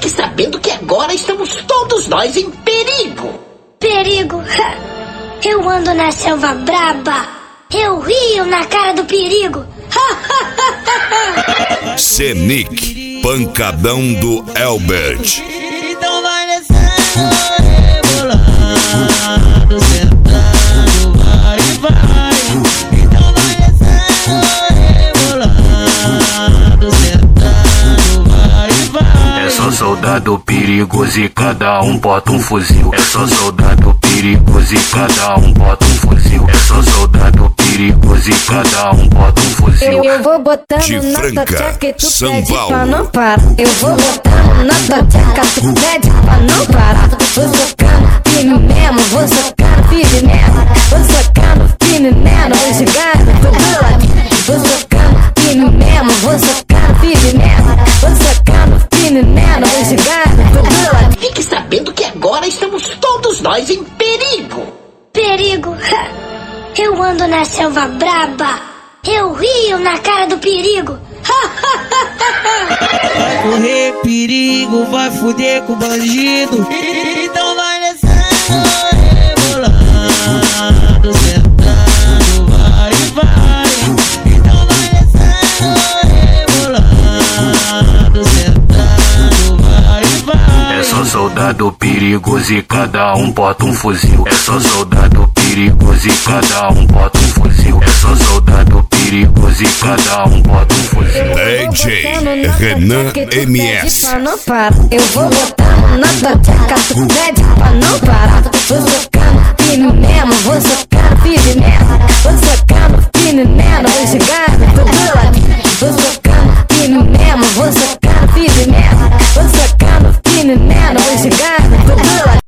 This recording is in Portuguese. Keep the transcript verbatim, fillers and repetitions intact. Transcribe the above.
Fique sabendo que agora estamos todos nós em perigo. Perigo? Eu ando na selva braba. Eu rio na cara do perigo. Senic, pancadão do Elbert. Então vai descendo, rebolando, sentando, vai, vai. Então vai descendo, rebolando, sentando, vai, vai. É só soldado perigoso e cada um bota um fuzil. É só soldado perigoso e cada um bota um fuzil. É só soldado perigoso e cada um bota um fuzil. Eu, eu vou botando De na Franca, tua tcheca e tu São pede Paulo. pra não parar. Eu vou botando na tua tcheca, tu pede pra não parar. Vou socando firme mesmo, vou socando firme mesmo. Vou socando firme mesmo, vou jogando tudo lá. Vou socando firme mesmo, vou socando firme mesmo. Vou socando firme mesmo, vou jogando tudo lá. Fique sabendo que agora estamos todos nós em perigo. Perigo? Eu ando na selva braba. Eu rio na cara do perigo. Vai correr perigo, vai fuder com bandido. Então vai descendo, rebolando, sentando, vai, vai. Então vai descendo, rebolando, sentando, vai, vai. É só soldado perigoso e cada um bota um fuzil. É só soldado perigoso e cada um bota um fuzil. É só soldado perigoso e cada um bota um fuzil. D J Renan M S. Eu vou botando na tua tcheca, tu pede pra não parar. Vou socando firme mesmo, vou socando firme mesmo. Vou socando firme mesmo, vou jogando tudo lá. Vou socando firme mesmo, vou socando firme mesmo. Vou socando firme mesmo, vou jogando tudo lá.